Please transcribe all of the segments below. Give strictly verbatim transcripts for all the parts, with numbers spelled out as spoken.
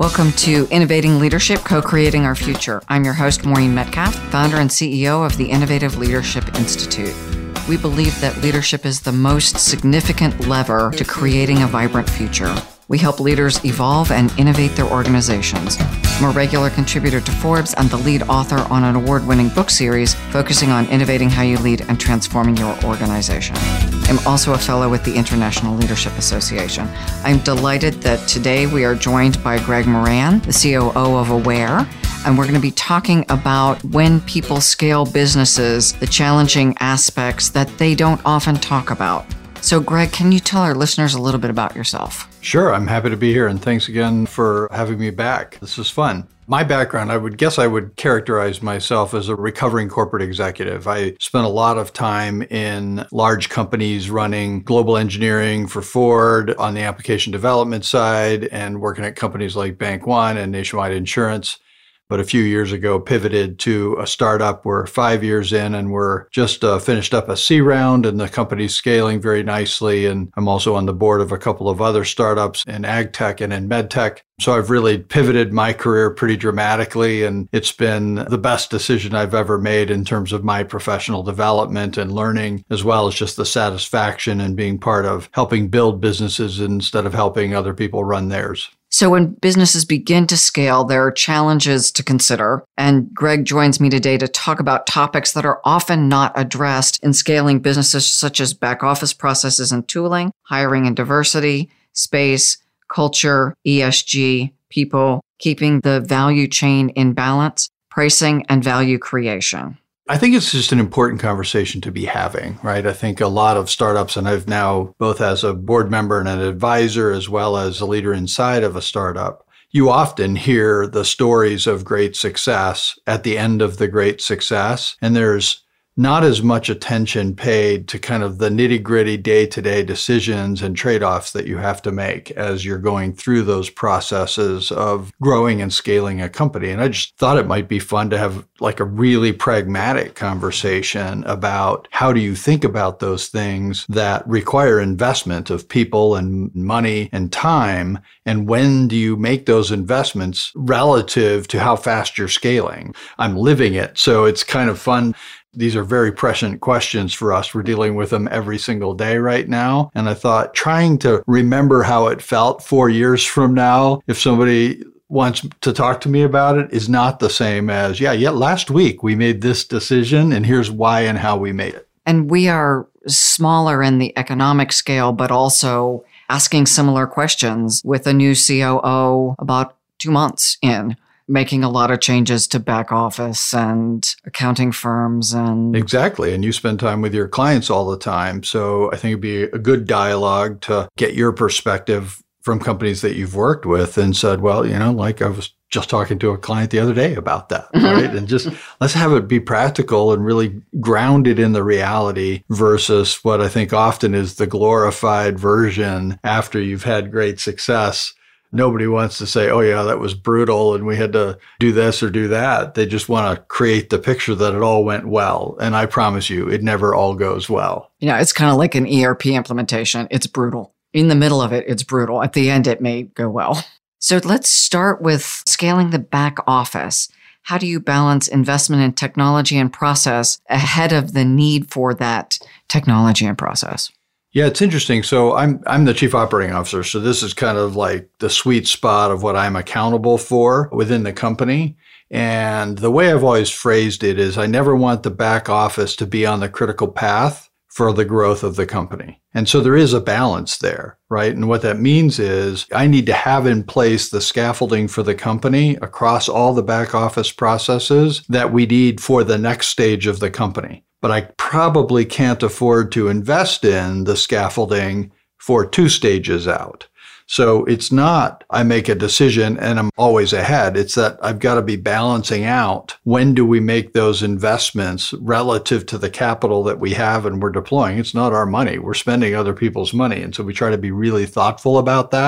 Welcome to Innovating Leadership, Co-Creating Our Future. I'm your host, Maureen Metcalf, founder and C E O of the Innovative Leadership Institute. We believe that leadership is the most significant lever to creating a vibrant future. We help leaders evolve and innovate their organizations. I'm a regular contributor to Forbes and the lead author on an award-winning book series focusing on innovating how you lead and transforming your organization. I'm also a fellow with the International Leadership Association. I'm delighted that today we are joined by Greg Moran, the C O O of Aware, and we're going to be talking about when people scale businesses, the challenging aspects that they don't often talk about. So, Greg, can you tell our listeners a little bit about yourself? Sure. I'm happy to be here, and thanks again for having me back. This is fun. My background, I would guess I would characterize myself as a recovering corporate executive. I spent a lot of time in large companies running global engineering for Ford on the application development side and working at companies like Bank One and Nationwide Insurance. But a few years ago, pivoted to a startup. We're five years in and we're just uh, finished up a C round and the company's scaling very nicely. And I'm also on the board of a couple of other startups in ag tech and in med tech. So I've really pivoted my career pretty dramatically, and it's been the best decision I've ever made in terms of my professional development and learning, as well as just the satisfaction and being part of helping build businesses instead of helping other people run theirs. So when businesses begin to scale, there are challenges to consider. And Greg joins me today to talk about topics that are often not addressed in scaling businesses, such as back office processes and tooling, hiring and diversity, space, culture, E S G, people, keeping the value chain in balance, pricing, and value creation. I think it's just an important conversation to be having, right? I think a lot of startups, and I've now both as a board member and an advisor, as well as a leader inside of a startup, you often hear the stories of great success at the end of the great success. And there's not as much attention paid to kind of the nitty-gritty day-to-day decisions and trade-offs that you have to make as you're going through those processes of growing and scaling a company. And I just thought it might be fun to have like a really pragmatic conversation about how do you think about those things that require investment of people and money and time, and when do you make those investments relative to how fast you're scaling? I'm living it, so it's kind of fun. These are very prescient questions for us. We're dealing with them every single day right now. And I thought trying to remember how it felt four years from now, if somebody wants to talk to me about it, is not the same as, yeah, yeah, last week we made this decision and here's why and how we made it. And we are smaller in the economic scale, but also asking similar questions with a new C O O about two months in, making a lot of changes to back office and accounting firms. And exactly. And you spend time with your clients all the time. So I think it'd be a good dialogue to get your perspective from companies that you've worked with and said, well, you know, like I was just talking to a client the other day about that, mm-hmm. right? And just let's have it be practical and really grounded in the reality versus what I think often is the glorified version after you've had great success. Nobody wants to say, oh, yeah, that was brutal and we had to do this or do that. They just want to create the picture that it all went well. And I promise you, it never all goes well. Yeah, it's kind of like an E R P implementation. It's brutal. In the middle of it, it's brutal. At the end, it may go well. So let's start with scaling the back office. How do you balance investment in technology and process ahead of the need for that technology and process? Yeah, it's interesting. So I'm I'm the chief operating officer. So this is kind of like the sweet spot of what I'm accountable for within the company. And the way I've always phrased it is I never want the back office to be on the critical path for the growth of the company. And so there is a balance there, right? And what that means is I need to have in place the scaffolding for the company across all the back office processes that we need for the next stage of the company. But I probably can't afford to invest in the scaffolding for two stages out. So it's not I make a decision and I'm always ahead. It's that I've got to be balancing out when do we make those investments relative to the capital that we have and we're deploying. It's not our money. We're spending other people's money. And so we try to be really thoughtful about that.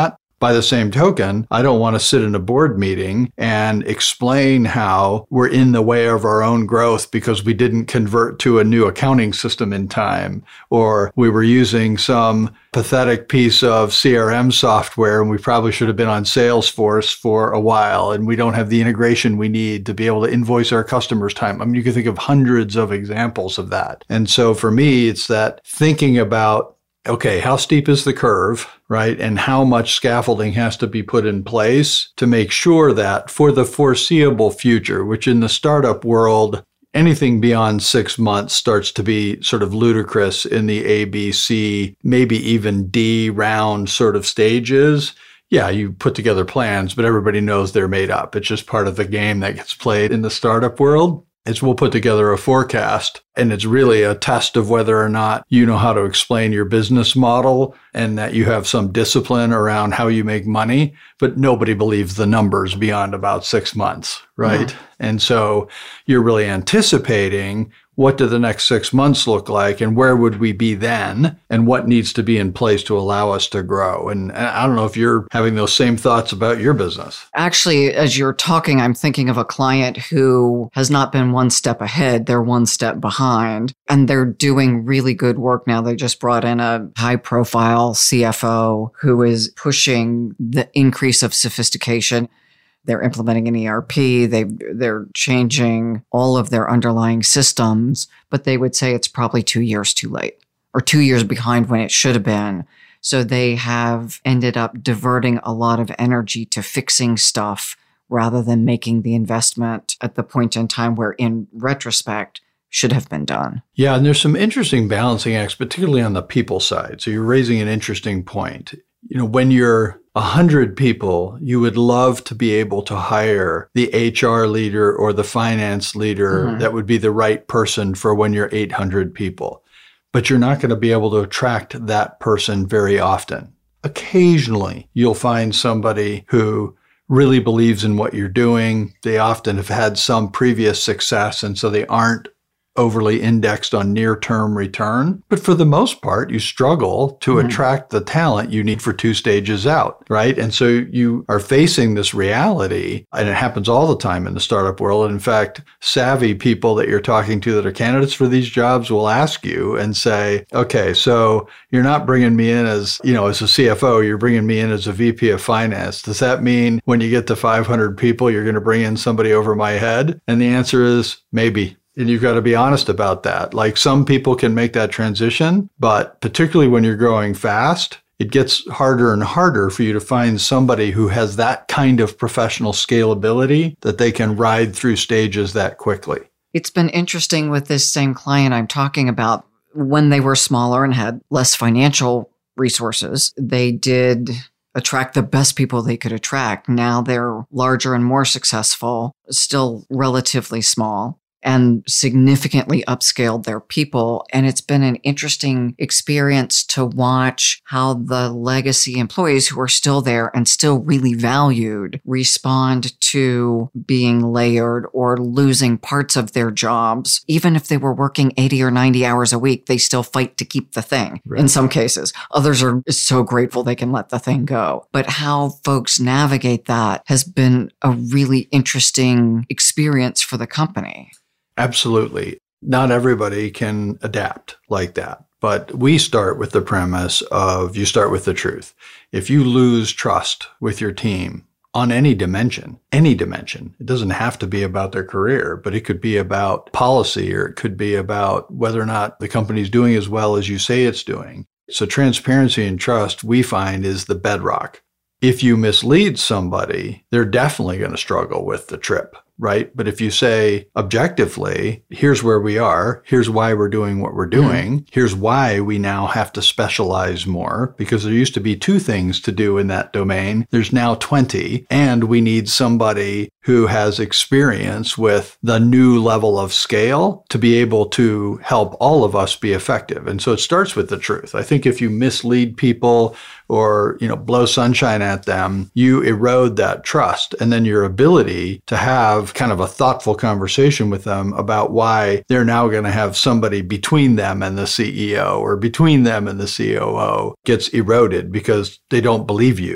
By the same token, I don't want to sit in a board meeting and explain how we're in the way of our own growth because we didn't convert to a new accounting system in time, or we were using some pathetic piece of C R M software and we probably should have been on Salesforce for a while and we don't have the integration we need to be able to invoice our customers time. I mean, you can think of hundreds of examples of that. And so for me, it's that thinking about, okay, how steep is the curve, right? And how much scaffolding has to be put in place to make sure that for the foreseeable future, which in the startup world, anything beyond six months starts to be sort of ludicrous in the A, B, C, maybe even D round sort of stages. Yeah, you put together plans, but everybody knows they're made up. It's just part of the game that gets played in the startup world. It's we'll put together a forecast, and it's really a test of whether or not you know how to explain your business model and that you have some discipline around how you make money, but nobody believes the numbers beyond about six months, right? Yeah. And so you're really anticipating what do the next six months look like and where would we be then and what needs to be in place to allow us to grow. And I don't know if you're having those same thoughts about your business. Actually, as you're talking, I'm thinking of a client who has not been one step ahead. They're one step behind and they're doing really good work now. They just brought in a high profile C F O who is pushing the increase of sophistication. They're implementing an E R P. They, they're changing all of their underlying systems, but they would say it's probably two years too late or two years behind when it should have been. So they have ended up diverting a lot of energy to fixing stuff rather than making the investment at the point in time where, in retrospect, should have been done. Yeah, and there's some interesting balancing acts, particularly on the people side. So you're raising an interesting point. You know, when you're a hundred people, you would love to be able to hire the H R leader or the finance leader mm-hmm. that would be the right person for when you're eight hundred people. But you're not going to be able to attract that person very often. Occasionally, you'll find somebody who really believes in what you're doing. They often have had some previous success, and so they aren't overly indexed on near-term return. But for the most part, you struggle to mm-hmm. attract the talent you need for two stages out, right? And so you are facing this reality, and it happens all the time in the startup world. In fact, savvy people that you're talking to that are candidates for these jobs will ask you and say, okay, so you're not bringing me in as, you know, as a C F O, you're bringing me in as a V P of finance. Does that mean when you get to five hundred people, you're going to bring in somebody over my head? And the answer is maybe. And you've got to be honest about that. Like some people can make that transition, but particularly when you're growing fast, it gets harder and harder for you to find somebody who has that kind of professional scalability that they can ride through stages that quickly. It's been interesting with this same client I'm talking about. When they were smaller and had less financial resources, they did attract the best people they could attract. Now they're larger and more successful, still relatively small, and significantly upscaled their people. And it's been an interesting experience to watch how the legacy employees who are still there and still really valued respond to being layered or losing parts of their jobs. Even if they were working eighty or ninety hours a week, they still fight to keep the thing right. In some cases. Others are so grateful they can let the thing go. But how folks navigate that has been a really interesting experience for the company. Absolutely. Not everybody can adapt like that. But we start with the premise of you start with the truth. If you lose trust with your team on any dimension, any dimension, it doesn't have to be about their career, but it could be about policy or it could be about whether or not the company's doing as well as you say it's doing. So transparency and trust, we find, is the bedrock. If you mislead somebody, they're definitely going to struggle with the trip. Right? But if you say objectively, here's where we are, here's why we're doing what we're doing, mm-hmm. here's why we now have to specialize more, because there used to be two things to do in that domain. There's now twenty, and we need somebody who has experience with the new level of scale to be able to help all of us be effective. And so it starts with the truth. I think if you mislead people or, you know, blow sunshine at them, you erode that trust and then your ability to have kind of a thoughtful conversation with them about why they're now going to have somebody between them and the C E O or between them and the C O O gets eroded because they don't believe you.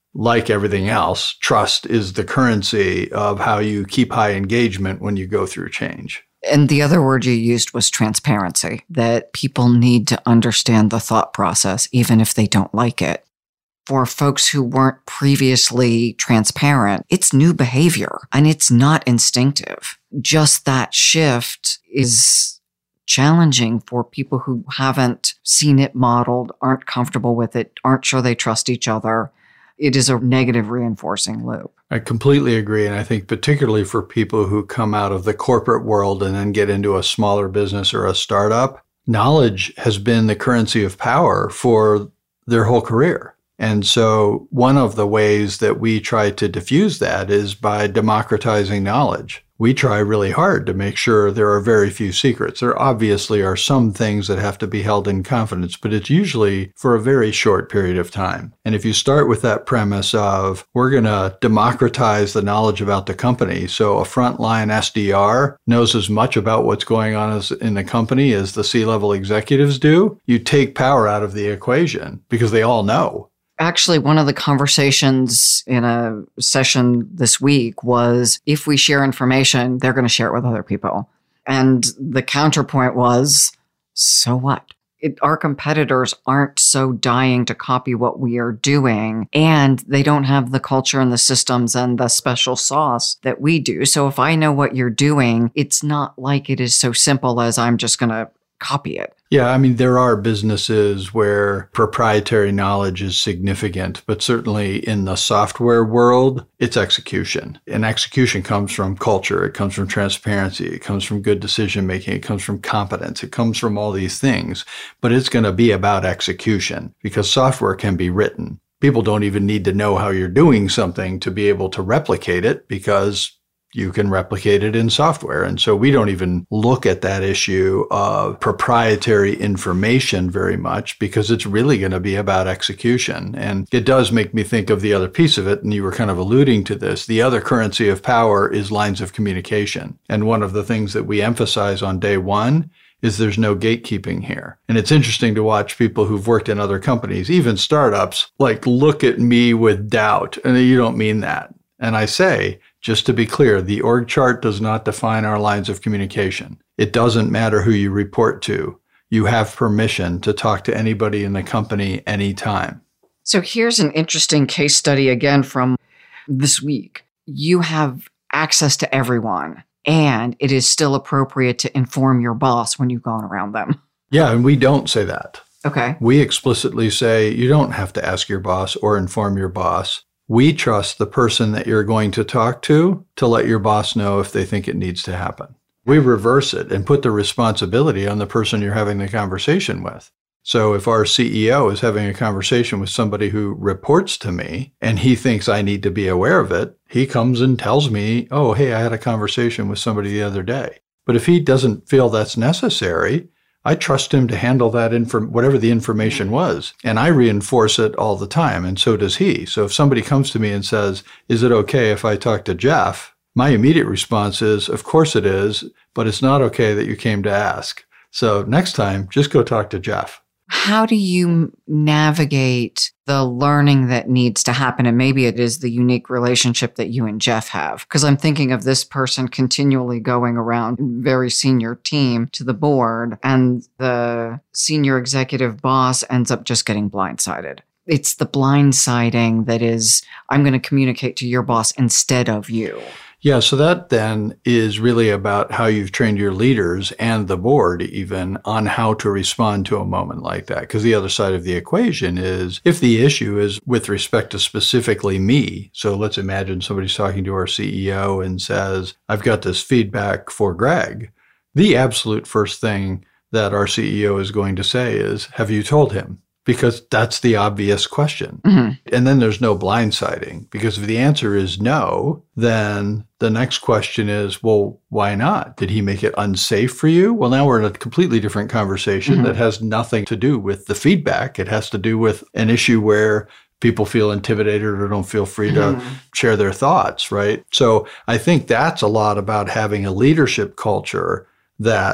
like everything else, trust is the currency of how you keep high engagement when you go through change. And the other word you used was transparency, that people need to understand the thought process, even if they don't like it. For folks who weren't previously transparent, it's new behavior and it's not instinctive. Just that shift is challenging for people who haven't seen it modeled, aren't comfortable with it, aren't sure they trust each other. It is a negative reinforcing loop. I completely agree. And I think particularly for people who come out of the corporate world and then get into a smaller business or a startup, knowledge has been the currency of power for their whole career. And so one of the ways that we try to diffuse that is by democratizing knowledge. We try really hard to make sure there are very few secrets. There obviously are some things that have to be held in confidence, but it's usually for a very short period of time. And if you start with that premise of we're going to democratize the knowledge about the company, so a frontline S D R knows as much about what's going on as in the company as the C-level executives do, you take power out of the equation because they all know. Actually, one of the conversations in a session this week was if we share information, they're going to share it with other people. And the counterpoint was, so what? It, our competitors aren't so dying to copy what we are doing, and they don't have the culture and the systems and the special sauce that we do. So if I know what you're doing, it's not like it is so simple as I'm just going to copy it. Yeah, I mean, there are businesses where proprietary knowledge is significant, but certainly in the software world, it's execution. And execution comes from culture. It comes from transparency. It comes from good decision making. It comes from competence. It comes from all these things. But it's going to be about execution because software can be written. People don't even need to know how you're doing something to be able to replicate it because you can replicate it in software. And so we don't even look at that issue of proprietary information very much because it's really going to be about execution. And it does make me think of the other piece of it. And you were kind of alluding to this. The other currency of power is lines of communication. And one of the things that we emphasize on day one is there's no gatekeeping here. And it's interesting to watch people who've worked in other companies, even startups, like look at me with doubt. And you don't mean that. And I say, just to be clear, the org chart does not define our lines of communication. It doesn't matter who you report to. You have permission to talk to anybody in the company anytime. So here's an interesting case study again from this week. You have access to everyone, and it is still appropriate to inform your boss when you've gone around them. Yeah, and we don't say that. Okay. We explicitly say you don't have to ask your boss or inform your boss. We trust the person that you're going to talk to to let your boss know if they think it needs to happen. We reverse it and put the responsibility on the person you're having the conversation with. So if our C E O is having a conversation with somebody who reports to me and he thinks I need to be aware of it, he comes and tells me, oh, hey, I had a conversation with somebody the other day. But if he doesn't feel that's necessary, I trust him to handle that info, whatever the information was. And I reinforce it all the time. And so does he. So if somebody comes to me and says, is it okay if I talk to Jeff? My immediate response is, of course it is, but it's not okay that you came to ask. So next time, just go talk to Jeff. How do you navigate the learning that needs to happen? And maybe it is the unique relationship that you and Jeff have. Because I'm thinking of this person continually going around, very senior team to the board, and the senior executive boss ends up just getting blindsided. It's the blindsiding that is, I'm going to communicate to your boss instead of you. Yeah, so that then is really about how you've trained your leaders and the board even on how to respond to a moment like that. Because the other side of the equation is if the issue is with respect to specifically me, so let's imagine somebody's talking to our C E O and says, I've got this feedback for Greg. The absolute first thing that our C E O is going to say is, have you told him? Because that's the obvious question. Mm-hmm. And then there's no blindsiding. Because if the answer is no, then the next question is, well, why not? Did he make it unsafe for you? Well, now we're in a completely different conversation mm-hmm. that has nothing to do with the feedback. It has to do with an issue where people feel intimidated or don't feel free to mm-hmm. share their thoughts, right? So I think that's a lot about having a leadership culture that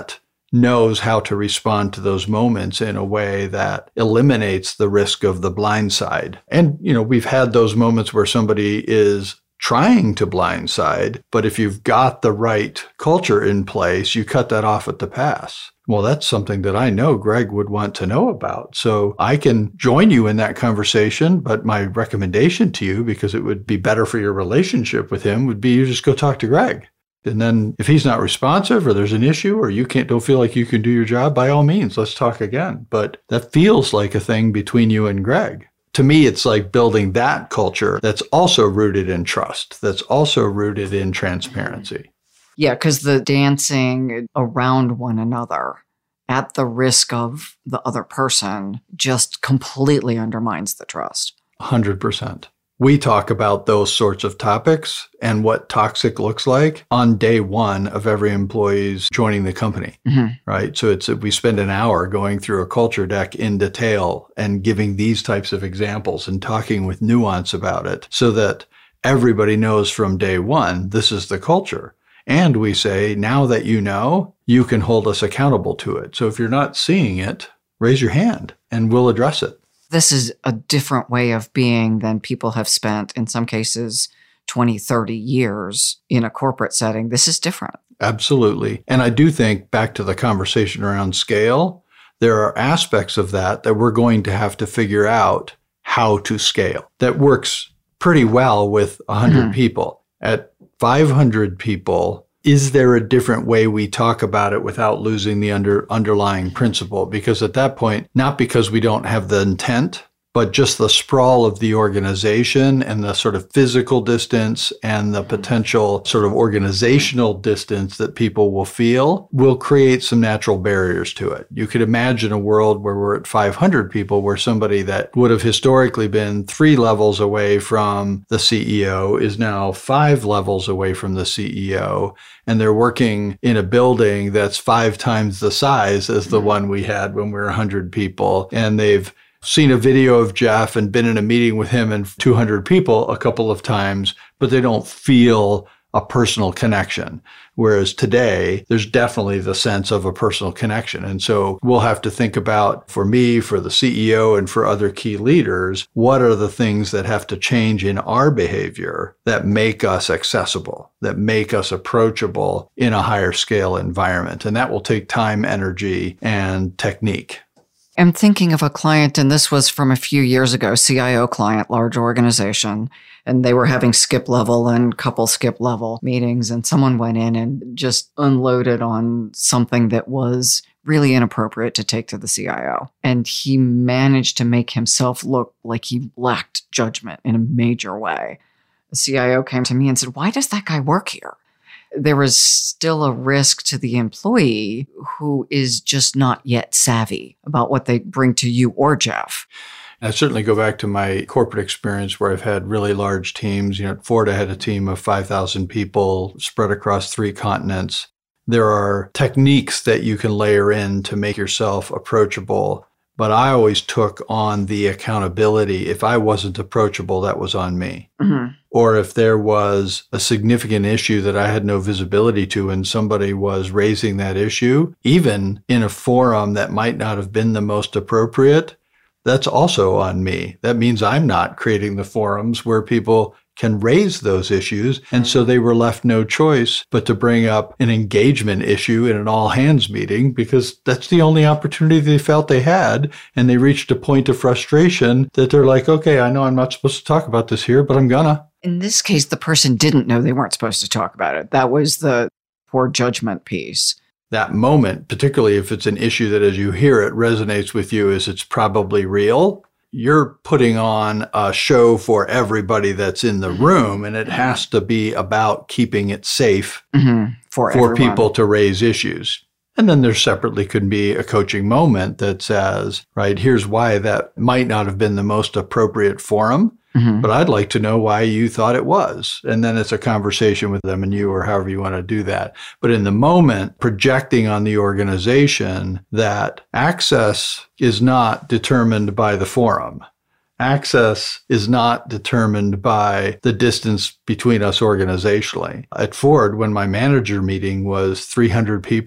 knows how to respond to those moments in a way that eliminates the risk of the blind side. And, you know, we've had those moments where somebody is trying to blindside, but if you've got the right culture in place, you cut that off at the pass. Well, that's something that I know Greg would want to know about. So I can join you in that conversation, but my recommendation to you, because it would be better for your relationship with him, would be you just go talk to Greg. And then if he's not responsive or there's an issue or you can't don't feel like you can do your job, by all means, let's talk again. But that feels like a thing between you and Greg. To me, it's like building that culture that's also rooted in trust, that's also rooted in transparency. Yeah, because the dancing around one another at the risk of the other person just completely undermines the trust. one hundred percent. We talk about those sorts of topics and what toxic looks like on day one of every employee's joining the company, mm-hmm. right? So it's we spend an hour going through a culture deck in detail and giving these types of examples and talking with nuance about it so that everybody knows from day one, this is the culture. And we say, now that you know, you can hold us accountable to it. So if you're not seeing it, raise your hand and we'll address it. This is a different way of being than people have spent, in some cases, twenty, thirty years in a corporate setting. This is different. Absolutely. And I do think back to the conversation around scale, there are aspects of that that we're going to have to figure out how to scale. That works pretty well with one hundred mm-hmm. people. At five hundred people, is there a different way we talk about it without losing the under, underlying principle? Because at that point, not because we don't have the intent, but just the sprawl of the organization and the sort of physical distance and the potential sort of organizational distance that people will feel will create some natural barriers to it. You could imagine a world where we're at five hundred people, where somebody that would have historically been three levels away from the C E O is now five levels away from the C E O. And they're working in a building that's five times the size as the one we had when we were one hundred people. And they've seen a video of Jeff and been in a meeting with him and two hundred people a couple of times, but they don't feel a personal connection. Whereas today, there's definitely the sense of a personal connection. And so we'll have to think about, for me, for the C E O, and for other key leaders, what are the things that have to change in our behavior that make us accessible, that make us approachable in a higher scale environment. And that will take time, energy, and technique. I'm thinking of a client, and this was from a few years ago, C I O client, large organization, and they were having skip level and couple skip level meetings, and someone went in and just unloaded on something that was really inappropriate to take to the C I O. And he managed to make himself look like he lacked judgment in a major way. The C I O came to me and said, "Why does that guy work here?" There was still a risk to the employee who is just not yet savvy about what they bring to you or Jeff. I certainly go back to my corporate experience where I've had really large teams. You know, at Ford, I had a team of five thousand people spread across three continents. There are techniques that you can layer in to make yourself approachable. But I always took on the accountability. If I wasn't approachable, that was on me. Mm-hmm. Or if there was a significant issue that I had no visibility to and somebody was raising that issue, even in a forum that might not have been the most appropriate, that's also on me. That means I'm not creating the forums where people can raise those issues. And so they were left no choice but to bring up an engagement issue in an all-hands meeting because that's the only opportunity they felt they had. And they reached a point of frustration that they're like, okay, I know I'm not supposed to talk about this here, but I'm gonna. In this case, the person didn't know they weren't supposed to talk about it. That was the poor judgment piece. That moment, particularly if it's an issue that as you hear it resonates with you as it's probably real, you're putting on a show for everybody that's in the room, and it has to be about keeping it safe mm-hmm. for, for people to raise issues. And then there separately could be a coaching moment that says, right, here's why that might not have been the most appropriate forum, mm-hmm. but I'd like to know why you thought it was. And then it's a conversation with them and you, or however you want to do that. But in the moment, projecting on the organization that access is not determined by the forum. Access is not determined by the distance between us organizationally. At Ford, when my manager meeting was three hundred people,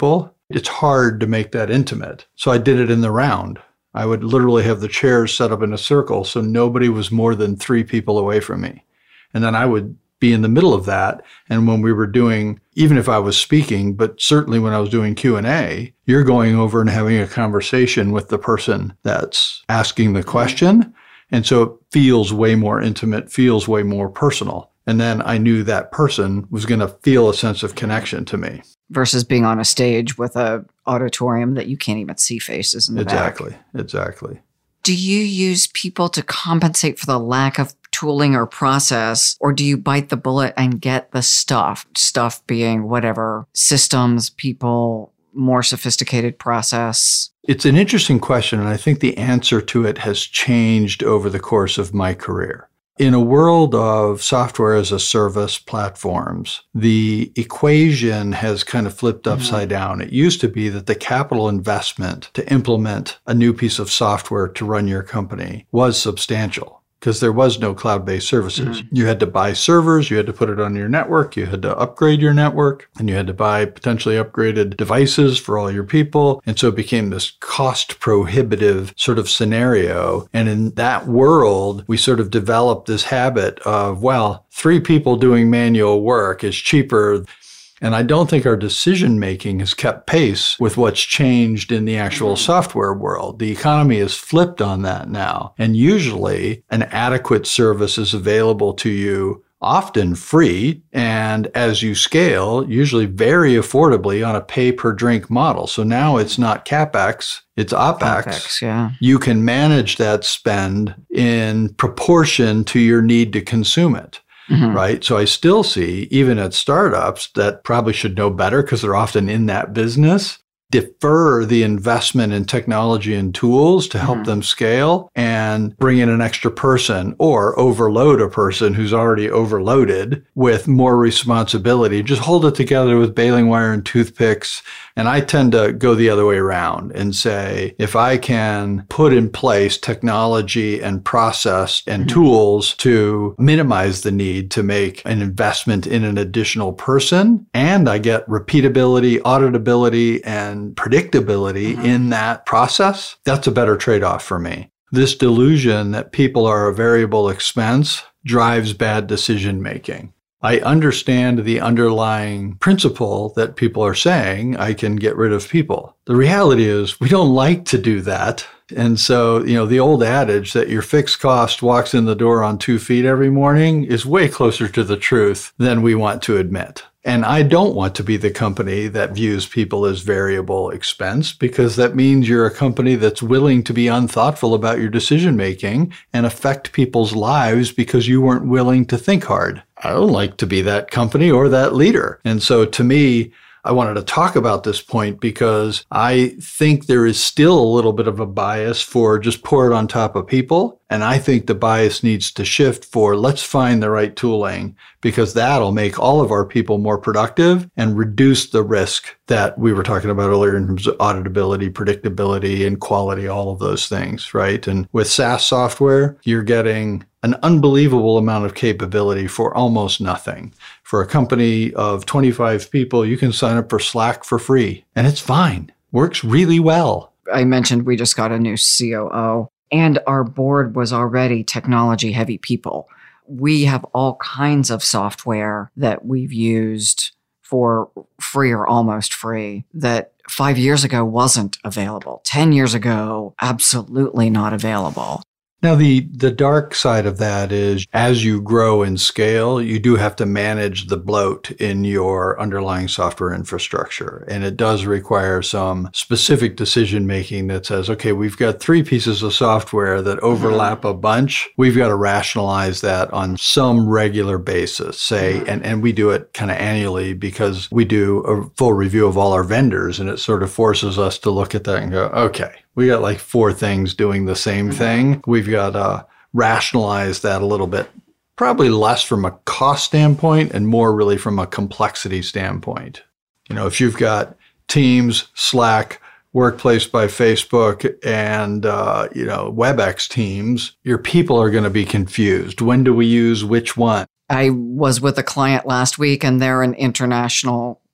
It's hard to make that intimate. So I did it in the round. I would literally have the chairs set up in a circle so nobody was more than three people away from me. And then I would be in the middle of that. And when we were doing, even if I was speaking, but certainly when I was doing Q and A, you're going over and having a conversation with the person that's asking the question. And so it feels way more intimate, feels way more personal. And then I knew that person was going to feel a sense of connection to me. Versus being on a stage with a auditorium that you can't even see faces in the exactly, back. Exactly, exactly. Do you use people to compensate for the lack of tooling or process, or do you bite the bullet and get the stuff? Stuff being whatever, systems, people, more sophisticated process? It's an interesting question, and I think the answer to it has changed over the course of my career. In a world of software as a service platforms, the equation has kind of flipped upside mm-hmm. down. It used to be that the capital investment to implement a new piece of software to run your company was substantial, because there was no cloud-based services. Mm-hmm. You had to buy servers, you had to put it on your network, you had to upgrade your network, and you had to buy potentially upgraded devices for all your people. And so it became this cost-prohibitive sort of scenario. And in that world, we sort of developed this habit of, well, three people doing manual work is cheaper. And I don't think our decision-making has kept pace with what's changed in the actual software world. The economy has flipped on that now. And usually an adequate service is available to you, often free, and as you scale, usually very affordably on a pay-per-drink model. So now it's not CapEx, it's OpEx. OpEx, yeah. You can manage that spend in proportion to your need to consume it. Mm-hmm. Right. So I still see, even at startups that probably should know better because they're often in that business, defer the investment in technology and tools to help mm-hmm. them scale and bring in an extra person or overload a person who's already overloaded with more responsibility. Just hold it together with baling wire and toothpicks. And I tend to go the other way around and say, if I can put in place technology and process and mm-hmm. tools to minimize the need to make an investment in an additional person, and I get repeatability, auditability, and predictability mm-hmm. in that process, that's a better trade-off for me. This delusion that people are a variable expense drives bad decision-making. I understand the underlying principle that people are saying, I can get rid of people. The reality is we don't like to do that. And so, you know, the old adage that your fixed cost walks in the door on two feet every morning is way closer to the truth than we want to admit. And I don't want to be the company that views people as variable expense, because that means you're a company that's willing to be unthoughtful about your decision making and affect people's lives because you weren't willing to think hard. I don't like to be that company or that leader. And so to me, I wanted to talk about this point because I think there is still a little bit of a bias for just pour it on top of people. And I think the bias needs to shift for let's find the right tooling, because that'll make all of our people more productive and reduce the risk that we were talking about earlier in terms of auditability, predictability, and quality, all of those things, right? And with SaaS software, you're getting an unbelievable amount of capability for almost nothing. For a company of twenty-five people, you can sign up for Slack for free, and it's fine. Works really well. I mentioned we just got a new C O O, and our board was already technology-heavy people. We have all kinds of software that we've used for free or almost free that five years ago wasn't available. Ten years ago, absolutely not available. Now, the, the dark side of that is as you grow and scale, you do have to manage the bloat in your underlying software infrastructure. And it does require some specific decision making that says, okay, we've got three pieces of software that overlap a bunch. We've got to rationalize that on some regular basis, say, and, and we do it kind of annually because we do a full review of all our vendors, and it sort of forces us to look at that and go, okay, we got like four things doing the same thing. We've got to rationalize that a little bit, probably less from a cost standpoint and more really from a complexity standpoint. You know, if you've got Teams, Slack, Workplace by Facebook, and, uh, you know, WebEx Teams, your people are going to be confused. When do we use which one? I was with a client last week, and they're an international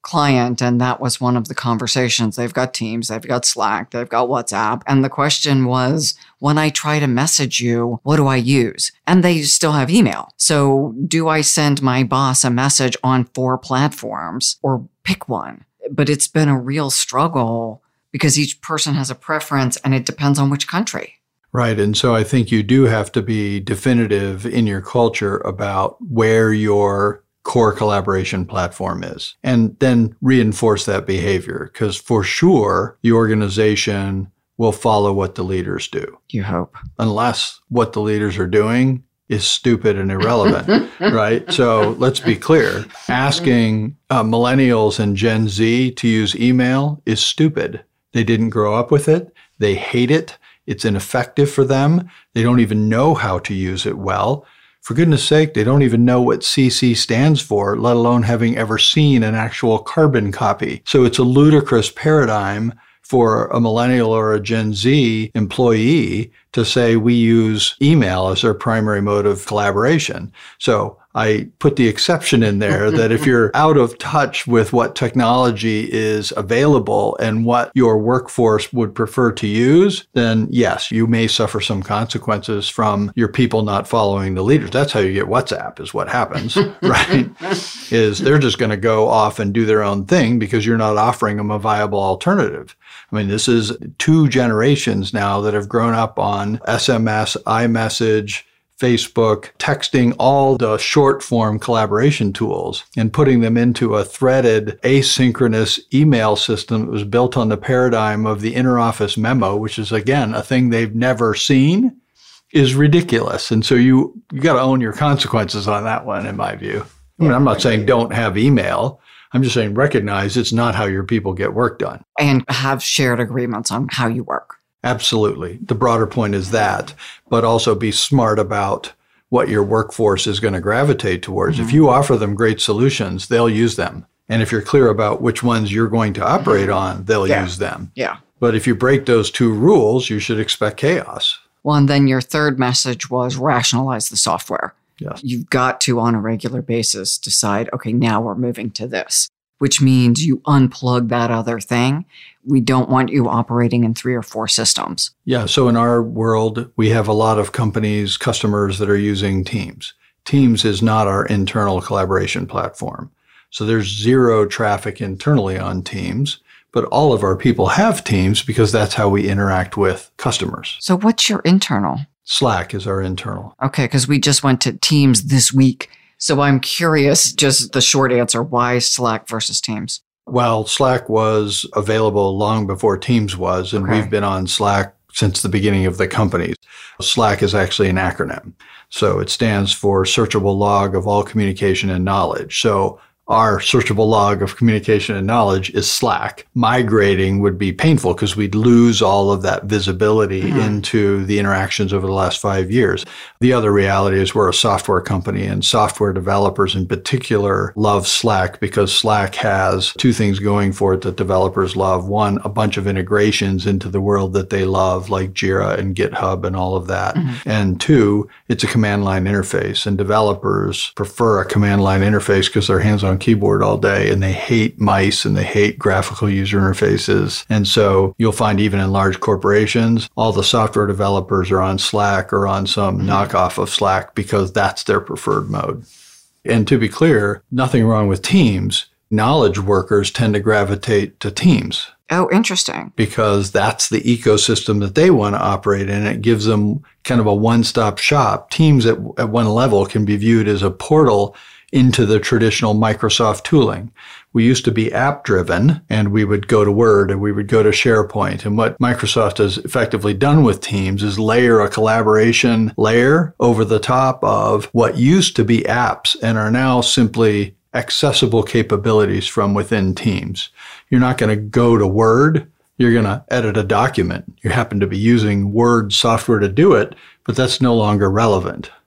client, and that was one of the conversations. They've got Teams, they've got Slack, they've got WhatsApp. And the question was, when I try to message you, what do I use? And they still have email. So do I send my boss a message on four platforms or pick one? But it's been a real struggle because each person has a preference and it depends on which country. Right. And so I think you do have to be definitive in your culture about where your core collaboration platform is, and then reinforce that behavior, because for sure the organization will follow what the leaders do. You hope. Unless what the leaders are doing is stupid and irrelevant, right? So let's be clear. Asking uh, millennials and Gen Z to use email is stupid. They didn't grow up with it. They hate it. It's ineffective for them. They don't even know how to use it well. For goodness sake, they don't even know what C C stands for, let alone having ever seen an actual carbon copy. So it's a ludicrous paradigm for a millennial or a Gen Z employee to say we use email as our primary mode of collaboration. So I put the exception in there that if you're out of touch with what technology is available and what your workforce would prefer to use, then yes, you may suffer some consequences from your people not following the leaders. That's how you get WhatsApp, is what happens, right? Is they're just going to go off and do their own thing because you're not offering them a viable alternative. I mean, this is two generations now that have grown up on S M S, iMessage, Facebook, texting, all the short form collaboration tools, and putting them into a threaded asynchronous email system that was built on the paradigm of the interoffice memo, which is, again, a thing they've never seen, is ridiculous. And so you, you got to own your consequences on that one, in my view. I mean, I'm not saying don't have email. I'm just saying recognize it's not how your people get work done. And have shared agreements on how you work. Absolutely. The broader point is that, but also be smart about what your workforce is going to gravitate towards. Mm-hmm. If you offer them great solutions, they'll use them. And if you're clear about which ones you're going to operate on, they'll yeah. use them. Yeah. But if you break those two rules, you should expect chaos. Well, and then your third message was rationalize the software. Yes. You've got to, on a regular basis, decide, okay, now we're moving to this, which means you unplug that other thing. We don't want you operating in three or four systems. Yeah. So in our world, we have a lot of companies, customers that are using Teams. Teams is not our internal collaboration platform. So there's zero traffic internally on Teams, but all of our people have Teams because that's how we interact with customers. So what's your internal? Slack is our internal. Okay, because we just went to Teams this week. So I'm curious, just the short answer, why Slack versus Teams? Well, Slack was available long before Teams was, and okay. we've been on Slack since the beginning of the company. Slack is actually an acronym. So it stands for Searchable Log of All Communication and Knowledge. So our searchable log of communication and knowledge is Slack. Migrating would be painful because we'd lose all of that visibility mm-hmm. into the interactions over the last five years. The other reality is we're a software company, and software developers in particular love Slack because Slack has two things going for it that developers love. One, a bunch of integrations into the world that they love, like Jira and GitHub and all of that. Mm-hmm. And two, it's a command line interface, and developers prefer a command line interface because their hands on keyboard all day, and they hate mice and they hate graphical user interfaces. And so you'll find even in large corporations, all the software developers are on Slack or on some mm-hmm. knockoff of Slack because that's their preferred mode. And to be clear, nothing wrong with Teams. Knowledge workers tend to gravitate to Teams. Oh, interesting. Because that's the ecosystem that they want to operate in. It gives them kind of a one-stop shop. Teams at, at one level can be viewed as a portal into the traditional Microsoft tooling. We used to be app-driven, and we would go to Word and we would go to SharePoint. And what Microsoft has effectively done with Teams is layer a collaboration layer over the top of what used to be apps and are now simply accessible capabilities from within Teams. You're not going to go to Word. You're going to edit a document. You happen to be using Word software to do it, but that's no longer relevant.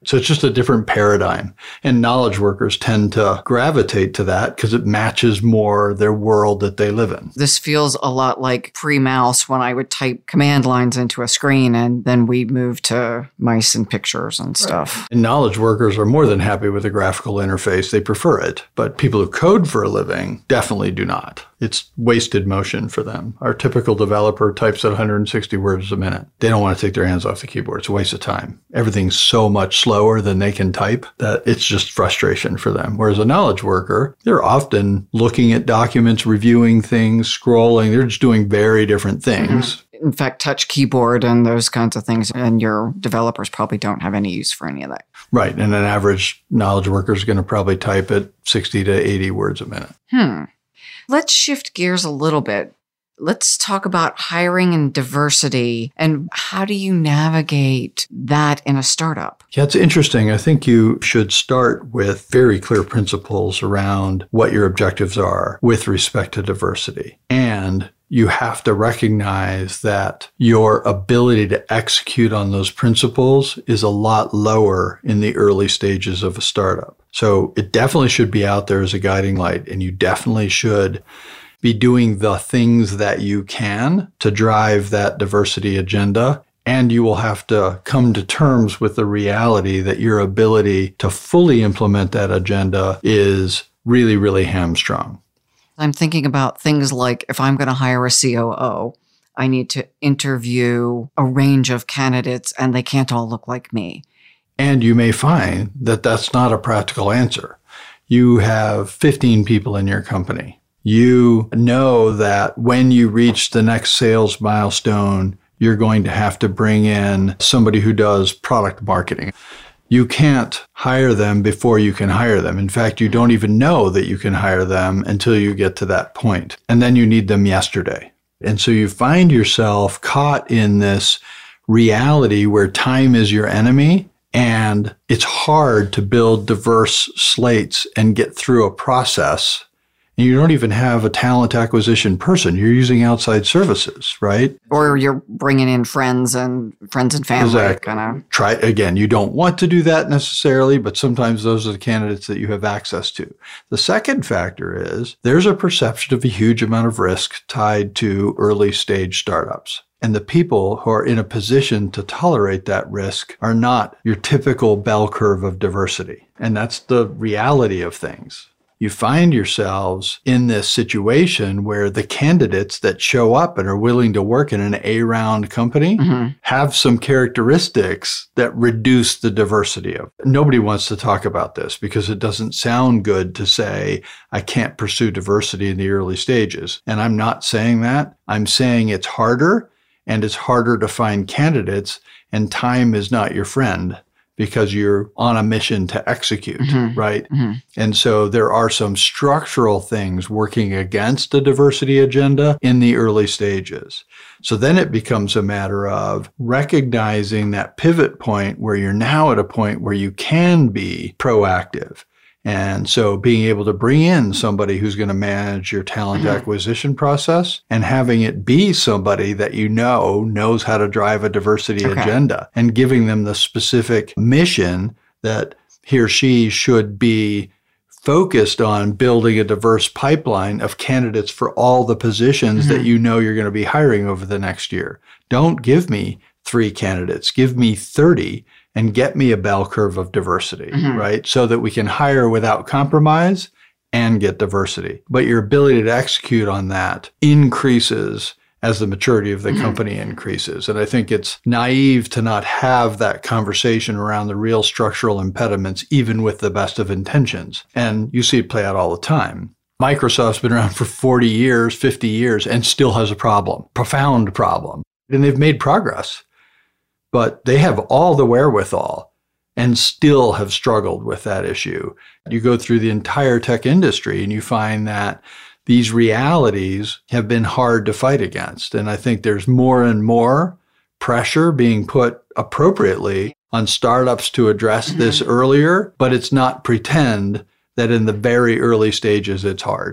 So it's just a different paradigm. And knowledge workers tend to gravitate to that because it matches more their world that they live in. This feels a lot like pre-mouse when I would type command lines into a screen and then we move to mice and pictures and stuff. Right. And knowledge workers are more than happy with a graphical interface. They prefer it. But people who code for a living definitely do not. It's wasted motion for them. Our typical developer types at one hundred sixty words a minute. They don't want to take their hands off the keyboard. It's a waste of time. Everything's so much slower than they can type that it's just frustration for them. Whereas a knowledge worker, they're often looking at documents, reviewing things, scrolling. They're just doing very different things. Mm-hmm. In fact, touch keyboard and those kinds of things. And your developers probably don't have any use for any of that. Right. And an average knowledge worker is going to probably type at sixty to eighty words a minute. Hmm. Let's shift gears a little bit. Let's talk about hiring and diversity and how do you navigate that in a startup? Yeah, it's interesting. I think you should start with very clear principles around what your objectives are with respect to diversity. And you have to recognize that your ability to execute on those principles is a lot lower in the early stages of a startup. So it definitely should be out there as a guiding light, and you definitely should be doing the things that you can to drive that diversity agenda. And you will have to come to terms with the reality that your ability to fully implement that agenda is really, really hamstrung. I'm thinking about things like if I'm going to hire a C O O, I need to interview a range of candidates and they can't all look like me. And you may find that that's not a practical answer. You have fifteen people in your company. You know that when you reach the next sales milestone, you're going to have to bring in somebody who does product marketing. You can't hire them before you can hire them. In fact, you don't even know that you can hire them until you get to that point. And then you need them yesterday. And so you find yourself caught in this reality where time is your enemy. And it's hard to build diverse slates and get through a process. And you don't even have a talent acquisition person. You're using outside services, right? Or you're bringing in friends and friends and family. Exactly. Kind of. Try again. You don't want to do that necessarily, but sometimes those are the candidates that you have access to. The second factor is there's a perception of a huge amount of risk tied to early stage startups. And the people who are in a position to tolerate that risk are not your typical bell curve of diversity. And that's the reality of things. You find yourselves in this situation where the candidates that show up and are willing to work in an A-round company mm-hmm. have some characteristics that reduce the diversity of it. Nobody wants to talk about this because it doesn't sound good to say, I can't pursue diversity in the early stages. And I'm not saying that. I'm saying it's harder. And it's harder to find candidates, and time is not your friend because you're on a mission to execute, mm-hmm. right? Mm-hmm. And so there are some structural things working against a diversity agenda in the early stages. So then it becomes a matter of recognizing that pivot point where you're now at a point where you can be proactive. And so being able to bring in somebody who's going to manage your talent mm-hmm. acquisition process and having it be somebody that you know knows how to drive a diversity okay. agenda and giving them the specific mission that he or she should be focused on building a diverse pipeline of candidates for all the positions mm-hmm. that you know you're going to be hiring over the next year. Don't give me three candidates. Give me thirty. And get me a bell curve of diversity, mm-hmm. right? So that we can hire without compromise and get diversity. But your ability to execute on that increases as the maturity of the mm-hmm. company increases. And I think it's naive to not have that conversation around the real structural impediments, even with the best of intentions. And you see it play out all the time. Microsoft's been around for forty years, fifty years, and still has a problem, profound problem. And they've made progress. But they have all the wherewithal and still have struggled with that issue. You go through the entire tech industry and you find that these realities have been hard to fight against. And I think there's more and more pressure being put appropriately on startups to address this mm-hmm. earlier, but it's not pretend that in the very early stages it's hard.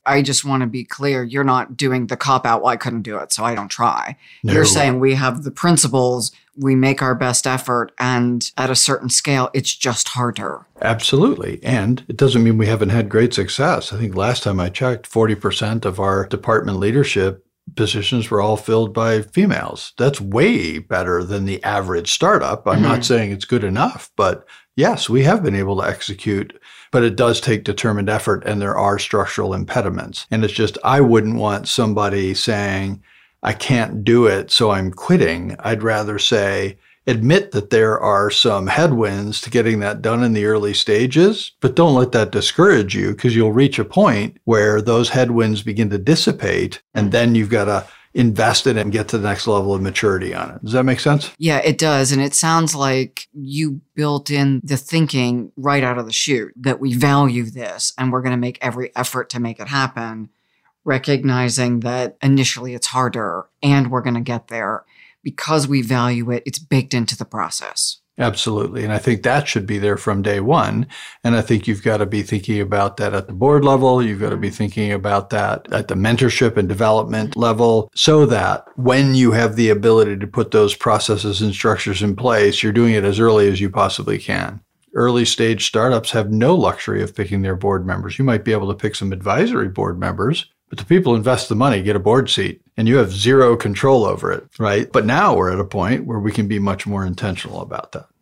I just want to be clear. You're not doing the cop out, well, I couldn't do it, so I don't try. No. You're saying we have the principles, we make our best effort, and at a certain scale, it's just harder. Absolutely. And it doesn't mean we haven't had great success. I think last time I checked, forty percent of our department leadership positions were all filled by females. That's way better than the average startup. I'm mm-hmm. not saying it's good enough, but yes, we have been able to execute, but it does take determined effort and there are structural impediments. And it's just, I wouldn't want somebody saying, I can't do it, so I'm quitting. I'd rather say, admit that there are some headwinds to getting that done in the early stages, but don't let that discourage you because you'll reach a point where those headwinds begin to dissipate and then you've got to invest in it and get to the next level of maturity on it. Does that make sense? Yeah, it does. And it sounds like you built in the thinking right out of the chute that we value this and we're going to make every effort to make it happen, recognizing that initially it's harder and we're going to get there. Because we value it, it's baked into the process. Absolutely. And I think that should be there from day one. And I think you've got to be thinking about that at the board level. You've got to be thinking about that at the mentorship and development level so that when you have the ability to put those processes and structures in place, you're doing it as early as you possibly can. Early stage startups have no luxury of picking their board members. You might be able to pick some advisory board members, but the people who invest the money get a board seat and you have zero control over it, right? But now we're at a point where we can be much more intentional about that.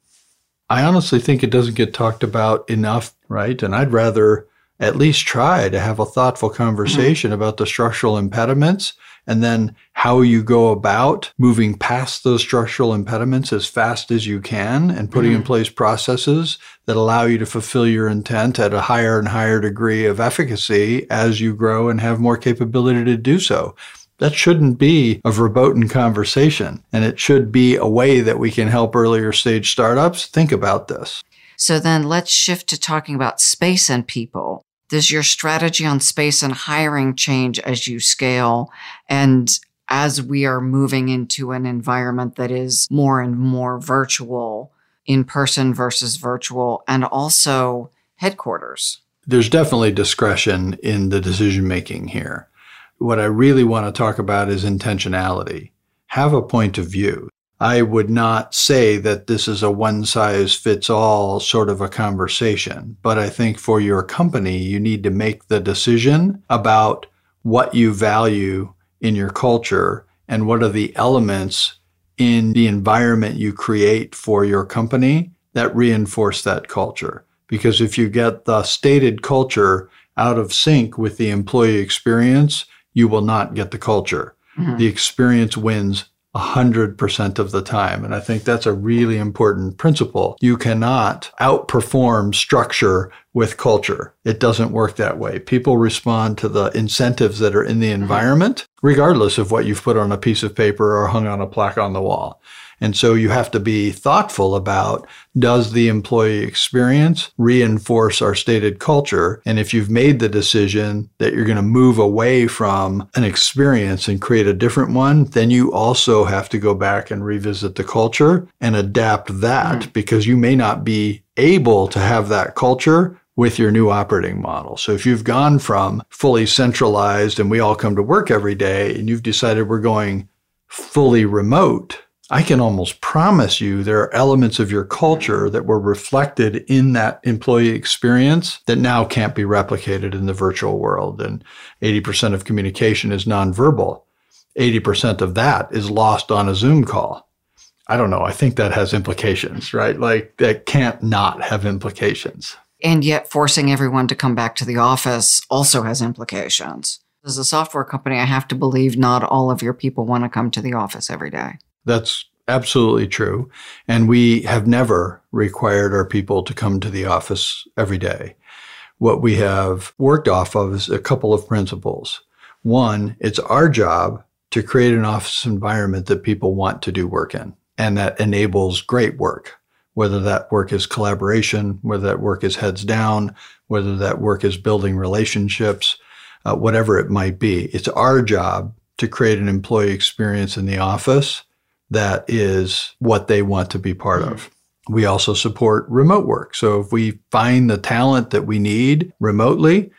I honestly think it doesn't get talked about enough, right? And I'd rather at least try to have a thoughtful conversation mm-hmm. about the structural impediments and then how you go about moving past those structural impediments as fast as you can and putting mm-hmm. in place processes that allow you to fulfill your intent at a higher and higher degree of efficacy as you grow and have more capability to do so. That shouldn't be a verboten conversation, and it should be a way that we can help earlier stage startups think about this. So then let's shift to talking about space and people. Does your strategy on space and hiring change as you scale and as we are moving into an environment that is more and more virtual, in-person versus virtual, and also headquarters? There's definitely discretion in the decision-making here. What I really want to talk about is intentionality. Have a point of view. I would not say that this is a one-size-fits-all sort of a conversation, but I think for your company, you need to make the decision about what you value in your culture and what are the elements in the environment you create for your company that reinforce that culture. Because if you get the stated culture out of sync with the employee experience, you will not get the culture. Mm-hmm. The experience wins one hundred percent of the time. And I think that's a really important principle. You cannot outperform structure with culture. It doesn't work that way. People respond to the incentives that are in the environment, regardless of what you've put on a piece of paper or hung on a plaque on the wall. And so you have to be thoughtful about, does the employee experience reinforce our stated culture? And if you've made the decision that you're going to move away from an experience and create a different one, then you also have to go back and revisit the culture and adapt that mm. because you may not be able to have that culture with your new operating model. So if you've gone from fully centralized and we all come to work every day and you've decided we're going fully remote, I can almost promise you there are elements of your culture that were reflected in that employee experience that now can't be replicated in the virtual world. And eighty percent of communication is nonverbal. eighty percent of that is lost on a Zoom call. I don't know. I think that has implications, right? Like that can't not have implications. And yet forcing everyone to come back to the office also has implications. As a software company, I have to believe not all of your people want to come to the office every day. That's absolutely true. And we have never required our people to come to the office every day. What we have worked off of is a couple of principles. One, it's our job to create an office environment that people want to do work in and that enables great work, whether that work is collaboration, whether that work is heads down, whether that work is building relationships, uh, whatever it might be. It's our job to create an employee experience in the office that is what they want to be part of. We also support remote work. So if we find the talent that we need remotely,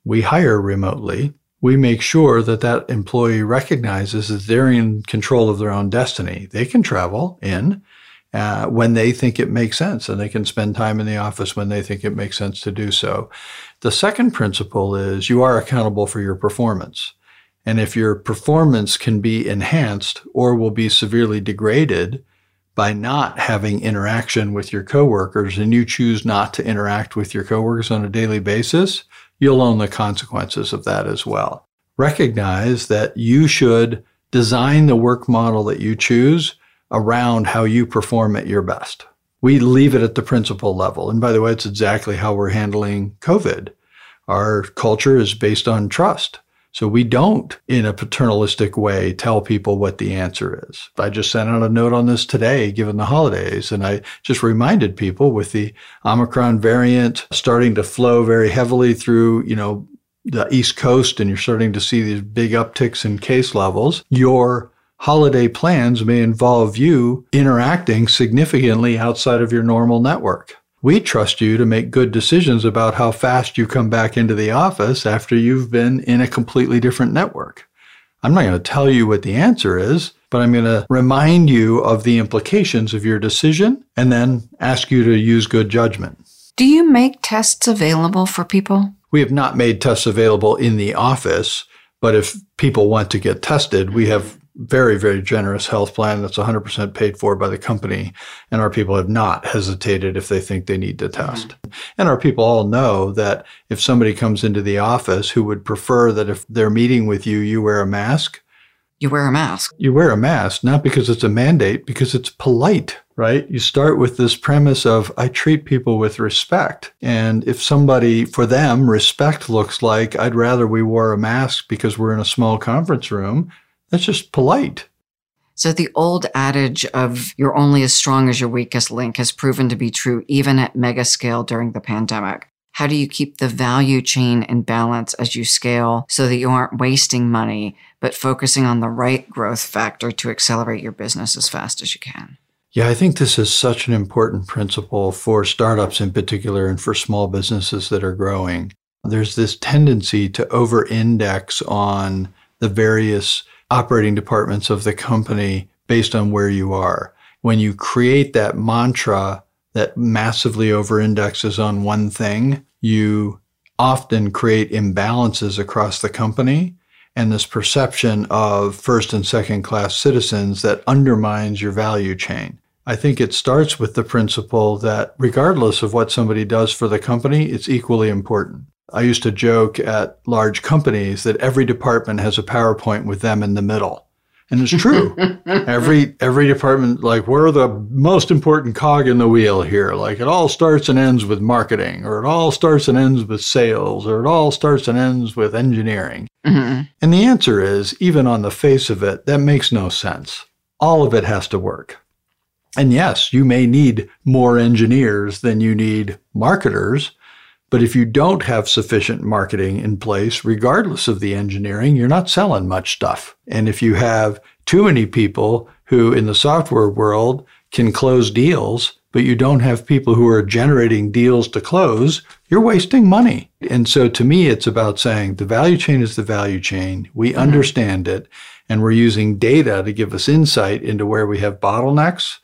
we hire remotely. We make sure that that employee recognizes that they're in control of their own destiny. They can travel in uh, when they think it makes sense, and they can spend time in the office when they think it makes sense to do so. The second principle is you are accountable for your performance. And if your performance can be enhanced or will be severely degraded by not having interaction with your coworkers, and you choose not to interact with your coworkers on a daily basis, you'll own the consequences of that as well. Recognize that you should design the work model that you choose around how you perform at your best. We leave it at the principle level. And by the way, it's exactly how we're handling COVID. Our culture is based on trust. So we don't, in a paternalistic way, tell people what the answer is. I just sent out a note on this today, given the holidays, and I just reminded people with the Omicron variant starting to flow very heavily through, you know, the East Coast, and you're starting to see these big upticks in case levels, your holiday plans may involve you interacting significantly outside of your normal network. We trust you to make good decisions about how fast you come back into the office after you've been in a completely different network. I'm not going to tell you what the answer is, but I'm going to remind you of the implications of your decision and then ask you to use good judgment. Do you make tests available for people? We have not made tests available in the office, but if people want to get tested, we have very, very generous health plan that's one hundred percent paid for by the company. And our people have not hesitated if they think they need to test. Mm-hmm. And our people all know that if somebody comes into the office who would prefer that if they're meeting with you, you wear a mask. You wear a mask. You wear a mask, not because it's a mandate, because it's polite, right? You start with this premise of, I treat people with respect. And if somebody, for them, respect looks like, I'd rather we wore a mask because we're in a small conference room, that's just polite. So the old adage of you're only as strong as your weakest link has proven to be true even at mega scale during the pandemic. How do you keep the value chain in balance as you scale so that you aren't wasting money, but focusing on the right growth factor to accelerate your business as fast as you can? Yeah, I think this is such an important principle for startups in particular and for small businesses that are growing. There's this tendency to over-index on the various operating departments of the company based on where you are. When you create that mantra that massively over-indexes on one thing, you often create imbalances across the company and this perception of first and second class citizens that undermines your value chain. I think it starts with the principle that regardless of what somebody does for the company, it's equally important. I used to joke at large companies that every department has a PowerPoint with them in the middle. And it's true. every every department, like, we're the most important cog in the wheel here. Like, it all starts and ends with marketing, or it all starts and ends with sales, or it all starts and ends with engineering. Mm-hmm. And the answer is, even on the face of it, that makes no sense. All of it has to work. And yes, you may need more engineers than you need marketers. But if you don't have sufficient marketing in place, regardless of the engineering, you're not selling much stuff. And if you have too many people who in the software world can close deals, but you don't have people who are generating deals to close, you're wasting money. And so to me, it's about saying the value chain is the value chain. We mm-hmm. understand it, and we're using data to give us insight into where we have bottlenecks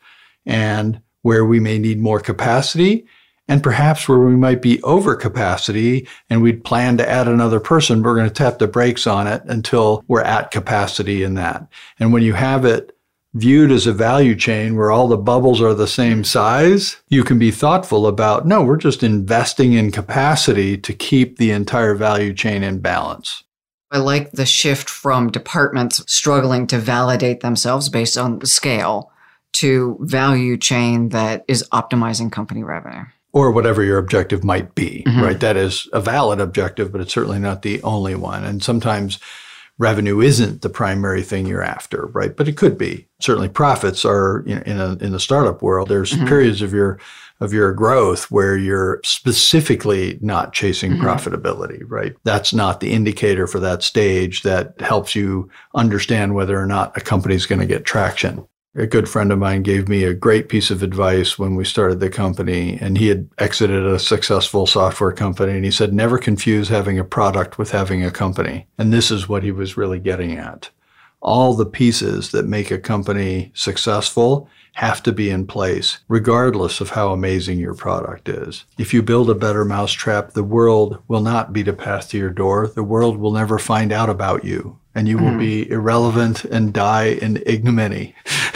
and where we may need more capacity. And perhaps where we might be over capacity and we'd plan to add another person, we're going to tap the brakes on it until we're at capacity in that. And when you have it viewed as a value chain where all the bubbles are the same size, you can be thoughtful about, no, we're just investing in capacity to keep the entire value chain in balance. I like the shift from departments struggling to validate themselves based on the scale to value chain that is optimizing company revenue. Or whatever your objective might be, mm-hmm. right? That is a valid objective, but it's certainly not the only one. And sometimes revenue isn't the primary thing you're after, right? But it could be. Certainly profits are, you know, in a, in the startup world, there's mm-hmm. periods of your of your growth where you're specifically not chasing mm-hmm. profitability, right? That's not the indicator for that stage that helps you understand whether or not a company's going to get traction. A good friend of mine gave me a great piece of advice when we started the company, and he had exited a successful software company. And he said, never confuse having a product with having a company. And this is what he was really getting at. All the pieces that make a company successful have to be in place, regardless of how amazing your product is. If you build a better mousetrap, the world will not beat a path to your door. The world will never find out about you, and you will mm. be irrelevant and die in ignominy.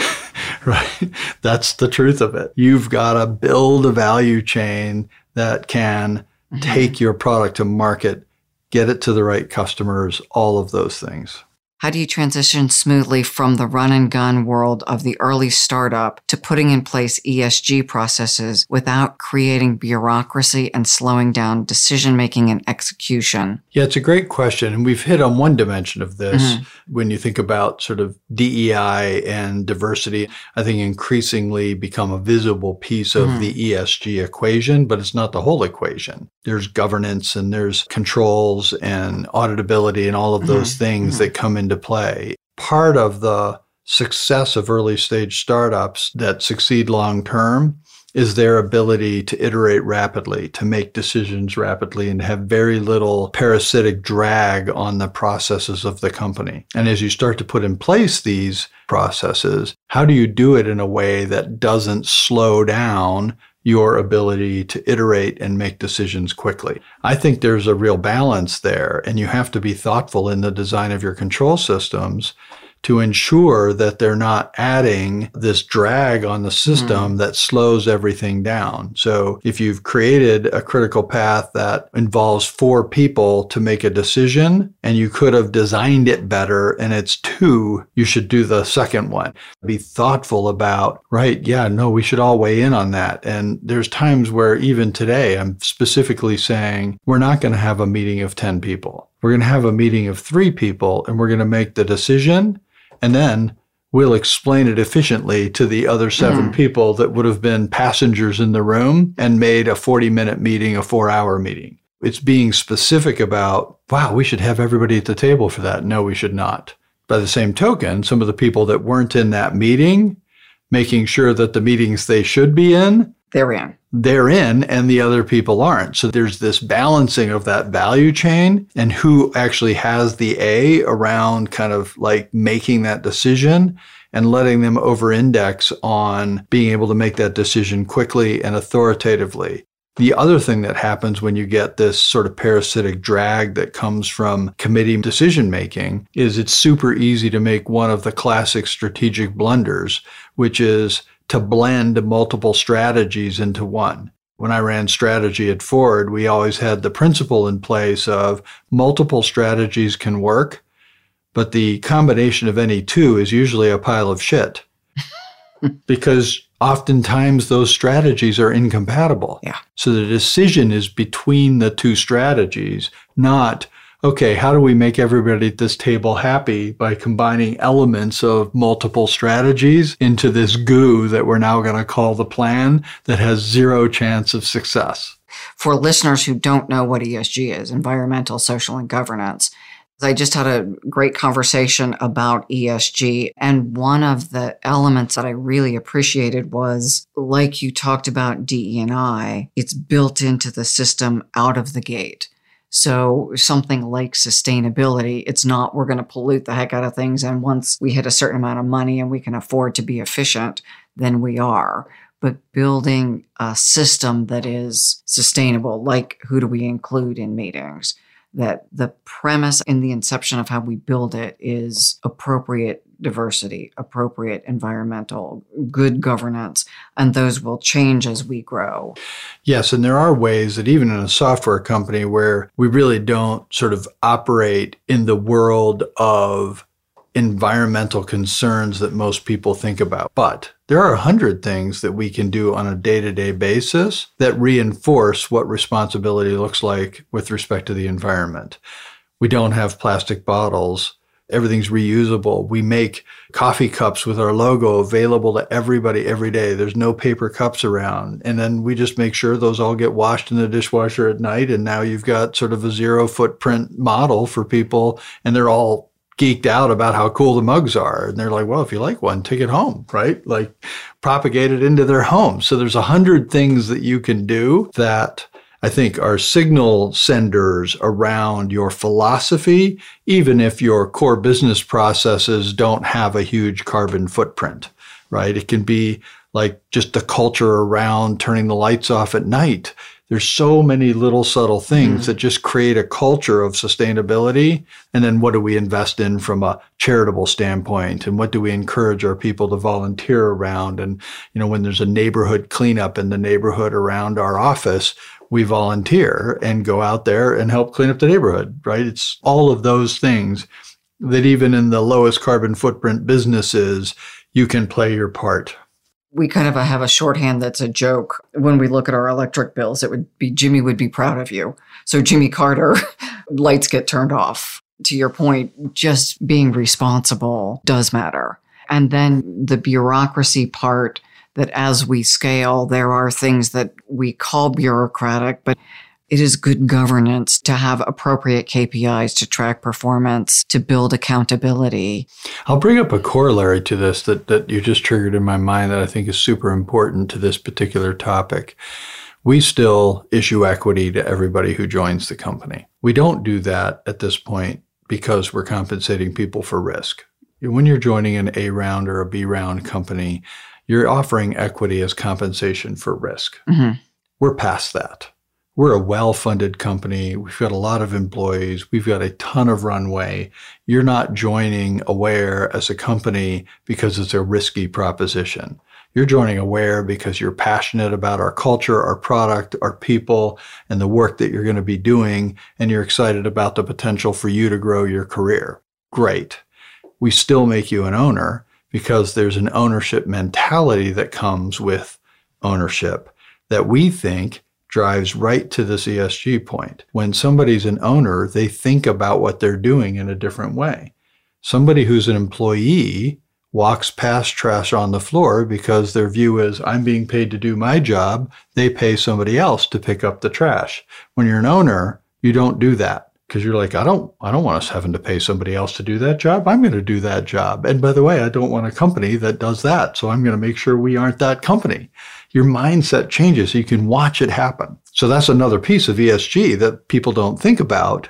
Right? That's the truth of it. You've got to build a value chain that can mm-hmm. take your product to market, get it to the right customers, all of those things. How do you transition smoothly from the run and gun world of the early startup to putting in place E S G processes without creating bureaucracy and slowing down decision-making and execution? Yeah, it's a great question. And we've hit on one dimension of this. Mm-hmm. When you think about sort of D E I and diversity, I think increasingly become a visible piece of mm-hmm. the E S G equation, but it's not the whole equation. There's governance and there's controls and auditability and all of those mm-hmm. things mm-hmm. that come into play. Part of the success of early stage startups that succeed long term is their ability to iterate rapidly, to make decisions rapidly, and have very little parasitic drag on the processes of the company. And as you start to put in place these processes, how do you do it in a way that doesn't slow down your ability to iterate and make decisions quickly? I think there's a real balance there, and you have to be thoughtful in the design of your control systems to ensure that they're not adding this drag on the system mm. that slows everything down. So if you've created a critical path that involves four people to make a decision, and you could have designed it better and it's two, you should do the second one. Be thoughtful about, right, yeah, no, we should all weigh in on that. And there's times where even today, I'm specifically saying, we're not going to have a meeting of ten people. We're going to have a meeting of three people, and we're going to make the decision. And then we'll explain it efficiently to the other seven mm. people that would have been passengers in the room and made a forty minute meeting a four hour meeting. It's being specific about, wow, we should have everybody at the table for that. No, we should not. By the same token, some of the people that weren't in that meeting, making sure that the meetings they should be in, they're in. They're in, and the other people aren't. So there's this balancing of that value chain and who actually has the A around kind of like making that decision and letting them over-index on being able to make that decision quickly and authoritatively. The other thing that happens when you get this sort of parasitic drag that comes from committee decision-making is it's super easy to make one of the classic strategic blunders, which is to blend multiple strategies into one. When I ran strategy at Ford, we always had the principle in place of multiple strategies can work, but the combination of any two is usually a pile of shit. Because oftentimes those strategies are incompatible. Yeah. So the decision is between the two strategies, not, okay, how do we make everybody at this table happy by combining elements of multiple strategies into this goo that we're now going to call the plan that has zero chance of success? For listeners who don't know what E S G is, environmental, social, and governance, I just had a great conversation about E S G. And one of the elements that I really appreciated was, like you talked about D E and I, it's built into the system out of the gate. So something like sustainability, it's not we're going to pollute the heck out of things. And once we hit a certain amount of money and we can afford to be efficient, then we are. But building a system that is sustainable, like who do we include in meetings? That the premise in the inception of how we build it is appropriate diversity, appropriate environmental, good governance, and those will change as we grow. Yes, and there are ways that even in a software company where we really don't sort of operate in the world of environmental concerns that most people think about. But there are a hundred things that we can do on a day-to-day basis that reinforce what responsibility looks like with respect to the environment. We don't have plastic bottles. Everything's reusable. We make coffee cups with our logo available to everybody every day. There's no paper cups around. And then we just make sure those all get washed in the dishwasher at night. And now you've got sort of a zero footprint model for people, and they're all geeked out about how cool the mugs are. And they're like, well, if you like one, take it home, right? Like propagate it into their home. So there's a hundred things that you can do that I think are signal senders around your philosophy, even if your core business processes don't have a huge carbon footprint, right? It can be like just the culture around turning the lights off at night. There's so many little subtle things mm. that just create a culture of sustainability. And then what do we invest in from a charitable standpoint? And what do we encourage our people to volunteer around? And, you know, when there's a neighborhood cleanup in the neighborhood around our office, we volunteer and go out there and help clean up the neighborhood, right? It's all of those things that even in the lowest carbon footprint businesses, you can play your part. We kind of have a shorthand that's a joke. When we look at our electric bills, it would be Jimmy would be proud of you. So Jimmy Carter, lights get turned off. To your point, just being responsible does matter. And then the bureaucracy part, that as we scale, there are things that we call bureaucratic, but it is good governance to have appropriate K P Is to track performance, to build accountability. I'll bring up a corollary to this that, that you just triggered in my mind that I think is super important to this particular topic. We still issue equity to everybody who joins the company. We don't do that at this point because we're compensating people for risk. When you're joining an A round or a B round company, you're offering equity as compensation for risk. Mm-hmm. We're past that. We're a well-funded company. We've got a lot of employees. We've got a ton of runway. You're not joining Aware as a company because it's a risky proposition. You're joining Aware because you're passionate about our culture, our product, our people, and the work that you're going to be doing, and you're excited about the potential for you to grow your career. Great. We still make you an owner because there's an ownership mentality that comes with ownership that we think drives right to this E S G point. When somebody's an owner, they think about what they're doing in a different way. Somebody who's an employee walks past trash on the floor because their view is, I'm being paid to do my job. They pay somebody else to pick up the trash. When you're an owner, you don't do that because you're like, I don't, I don't want us having to pay somebody else to do that job. I'm going to do that job. And by the way, I don't want a company that does that. So I'm going to make sure we aren't that company. Your mindset changes so you can watch it happen. So that's another piece of E S G that people don't think about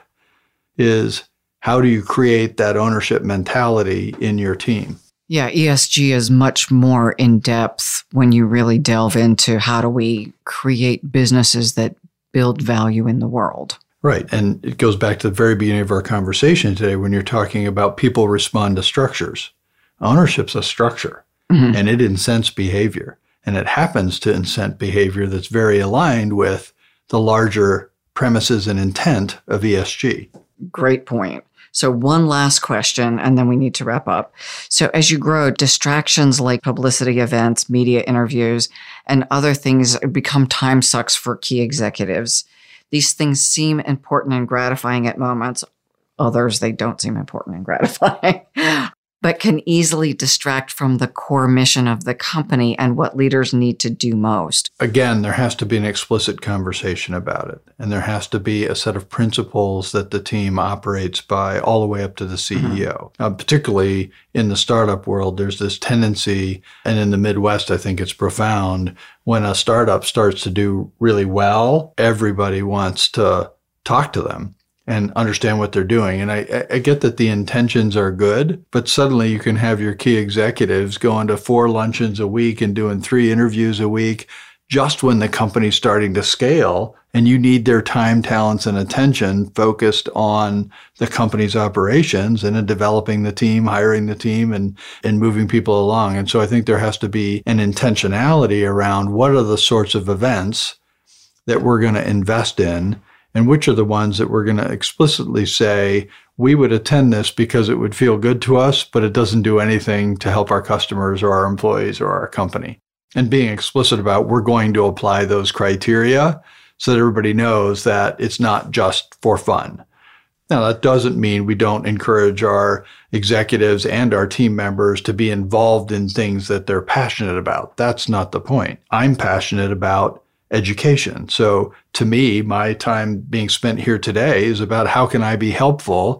is how do you create that ownership mentality in your team? Yeah, E S G is much more in depth when you really delve into how do we create businesses that build value in the world. Right. And it goes back to the very beginning of our conversation today when you're talking about people respond to structures. Ownership's a structure, mm-hmm. and it incents behavior. And it happens to incent behavior that's very aligned with the larger premises and intent of E S G. Great point. So one last question, and then we need to wrap up. So as you grow, distractions like publicity events, media interviews, and other things become time sucks for key executives. These things seem important and gratifying at moments. Others, they don't seem important and gratifying, but can easily distract from the core mission of the company and what leaders need to do most. Again, there has to be an explicit conversation about it. And there has to be a set of principles that the team operates by all the way up to the C E O. Mm-hmm. Uh, particularly in the startup world, there's this tendency, and in the Midwest, I think it's profound, when a startup starts to do really well, everybody wants to talk to them and understand what they're doing. And I, I get that the intentions are good, but suddenly you can have your key executives going to four luncheons a week and doing three interviews a week just when the company's starting to scale and you need their time, talents, and attention focused on the company's operations and in developing the team, hiring the team, and, and moving people along. And so I think there has to be an intentionality around what are the sorts of events that we're going to invest in and which are the ones that we're going to explicitly say, we would attend this because it would feel good to us, but it doesn't do anything to help our customers or our employees or our company. And being explicit about we're going to apply those criteria so that everybody knows that it's not just for fun. Now, that doesn't mean we don't encourage our executives and our team members to be involved in things that they're passionate about. That's not the point. I'm passionate about education. So to me, my time being spent here today is about how can I be helpful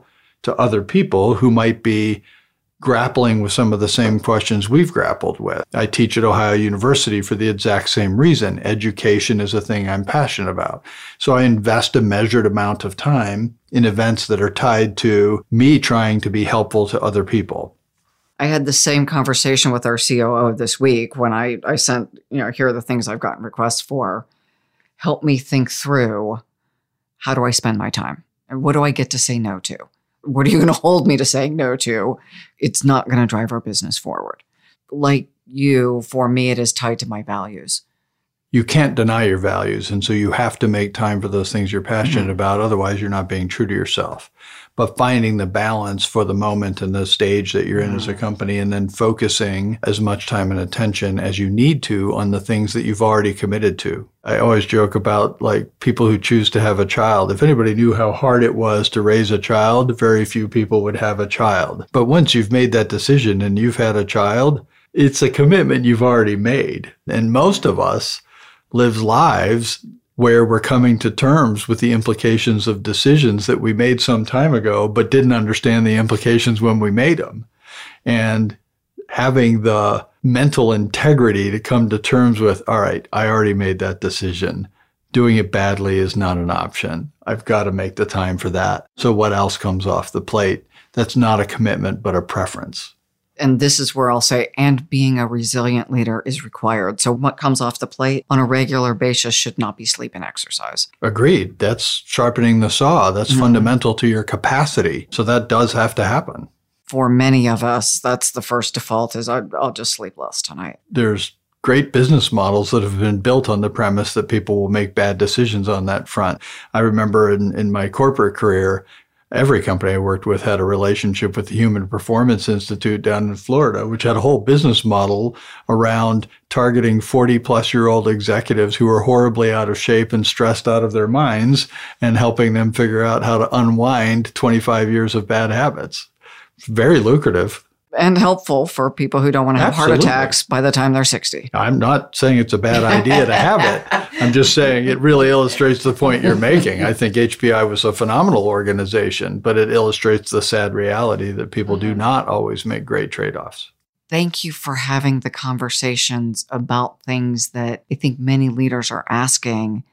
to other people who might be grappling with some of the same questions we've grappled with. I teach at Ohio University for the exact same reason. Education is a thing I'm passionate about. So I invest a measured amount of time in events that are tied to me trying to be helpful to other people. I had the same conversation with our C O O this week when I, I sent, you know, here are the things I've gotten requests for. Help me think through, how do I spend my time? And what do I get to say no to? What are you going to hold me to saying no to? It's not going to drive our business forward. Like you, for me, it is tied to my values. You can't deny your values. And so you have to make time for those things you're passionate mm-hmm. about. Otherwise, you're not being true to yourself. But finding the balance for the moment and the stage that you're in mm-hmm. as a company, and then focusing as much time and attention as you need to on the things that you've already committed to. I always joke about like people who choose to have a child. If anybody knew how hard it was to raise a child, very few people would have a child. But once you've made that decision and you've had a child, it's a commitment you've already made. And most of us live lives where we're coming to terms with the implications of decisions that we made some time ago, but didn't understand the implications when we made them. And having the mental integrity to come to terms with, all right, I already made that decision. Doing it badly is not an option. I've got to make the time for that. So what else comes off the plate? That's not a commitment, but a preference. And this is where I'll say, and being a resilient leader is required. So what comes off the plate on a regular basis should not be sleep and exercise. Agreed. That's sharpening the saw. That's mm-hmm. fundamental to your capacity. So that does have to happen. For many of us, that's the first default is I'll, I'll just sleep less tonight. There's great business models that have been built on the premise that people will make bad decisions on that front. I remember in, in my corporate career, every company I worked with had a relationship with the Human Performance Institute down in Florida, which had a whole business model around targeting forty-plus-year-old executives who were horribly out of shape and stressed out of their minds and helping them figure out how to unwind twenty-five years of bad habits. It's very lucrative. And helpful for people who don't want to have Absolutely. heart attacks by the time they're sixty. I'm not saying it's a bad idea to have it. I'm just saying it really illustrates the point you're making. I think H P I was a phenomenal organization, but it illustrates the sad reality that people do not always make great trade-offs. Thank you for having the conversations about things that I think many leaders are asking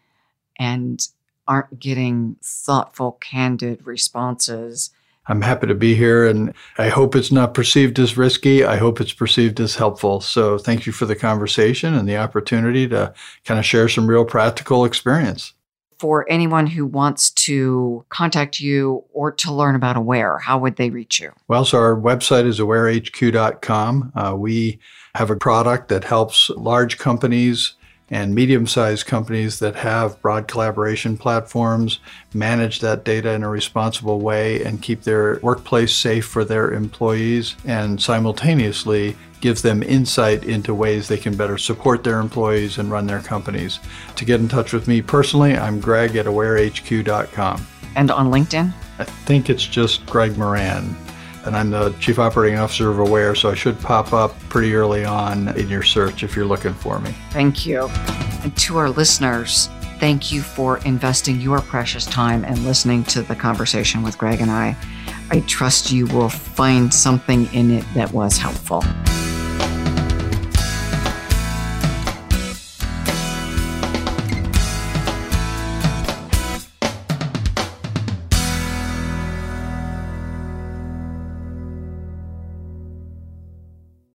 and aren't getting thoughtful, candid responses. I'm happy to be here, and I hope it's not perceived as risky. I hope it's perceived as helpful. So thank you for the conversation and the opportunity to kind of share some real practical experience. For anyone who wants to contact you or to learn about Aware, how would they reach you? Well, so our website is aware h q dot com. Uh, we have a product that helps large companies and medium-sized companies that have broad collaboration platforms manage that data in a responsible way and keep their workplace safe for their employees, and simultaneously gives them insight into ways they can better support their employees and run their companies. To get in touch with me personally, I'm Greg at aware h q dot com. And on LinkedIn? I think it's just Greg Moran. And I'm the Chief Operating Officer of Aware, so I should pop up pretty early on in your search if you're looking for me. Thank you. And to our listeners, thank you for investing your precious time and listening to the conversation with Greg and I. I trust you will find something in it that was helpful.